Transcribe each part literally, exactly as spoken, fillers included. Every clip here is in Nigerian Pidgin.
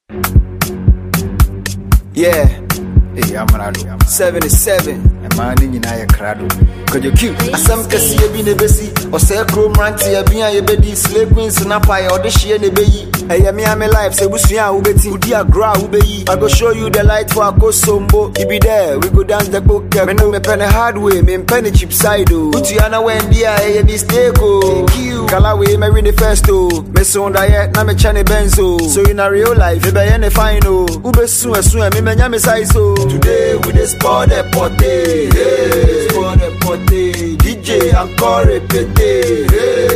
Yeah, Hey, Amarado. seventy-seven. A man in your crowd. Cause you cute. I some kasi ye be nebesi. Or say chrome ranty ye be a bedi. Slave queens and apaya or the she ne be. Hey, me am life. Say busuya ubeti. Udi a gra ube. I go show you the light for a kosombo. You be there. We go dance the book. Me no me pen a hard way. Me pen a cheap side. Utiana Wendy a be steko. Kalawe me win the first oh. Me son diet na me chane benzo. So in a real life, you be any fine oh. Ube soon as soon me me nyame size oh. Today we dey spot the potty. Hey, spot the potty. D J encore répété.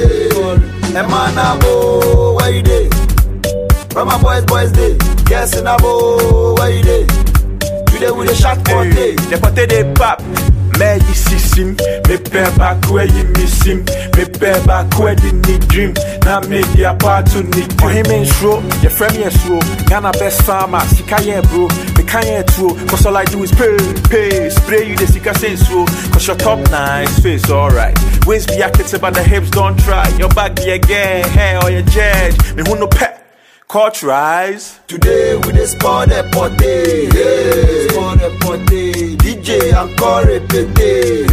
Hey, Emanabo, where you dey? Where my boys, boys dey? Guessing abo, where you dey? Today we dey shot potty. The potty dey pop. Me yi sisim, me pay back where you miss him. Me pay back where the need dream. Now me the part to need. For him in show, your friend in slow. Ghana best farmer, sika yeah bro. Me can't true, cause all I do is pay, pay. Spray you the sika say so. Cause your top nice face alright. Waist be active but the hips don't try. Your back be again, hair or your judge. Me who no pet. Court rise. Today we dey spot the potty. Hey, spot the potty. D J encore répété.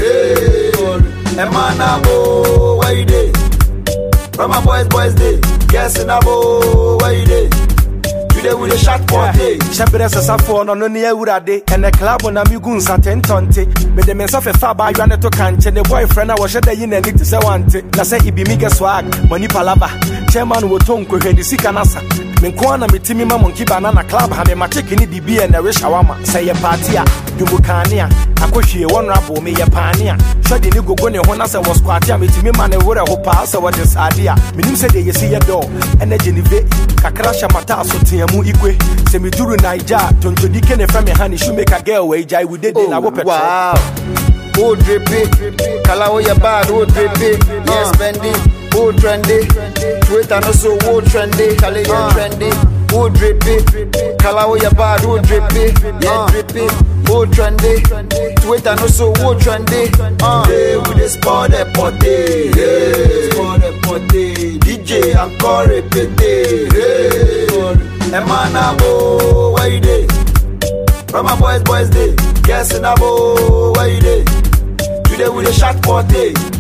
Hey, Emanabo, where you dey? Where my boys, boys dey? Guessing abo, where you dey? Today we dey shot potty. Shebere sasafo no no ne awurade and the club na mi gun saten tonte. Me de mensa fe fa ba ywane to kanche ne boyfriend na wo hye da yi na ni te se wante. Na se ibi mi ge swag, money palava. Chairman wo ton ko hwedi sika nasa. Me nko na metimi ma monkey banana club ha me ma check ni di bi na we shawama. Say ye party a, dumu kania. Akohwie won rabo me ye pani a. Shodi ni gogo ne ho na se wo squat a metimi ma ne wore ho pa se wo de sade a. Menim se de ye se ye do. Energy ni ve. Kakra shamata so tiamu ikwe. Se mi duru Naija, tonjodi ke ne fra me hani shoemaker girl we jai we dey na wo petrol. Wow. Oh drippy, Kalawo ya bad, oh drippy, yeah spendy, oh trendy, Twitter no so oh trendy, Kale ya trendy, oh drippy, Kalawo ya bad, oh drippy, yeah drippy, oh trendy, Twitter no so oh trendy. Today we dey spot the potty, yeah, spot the potty, D J encore répété, hey, Emanabo, where you dey? Where my boys, boys dey? Guessing abo, where you dey? Today we dey shot potty.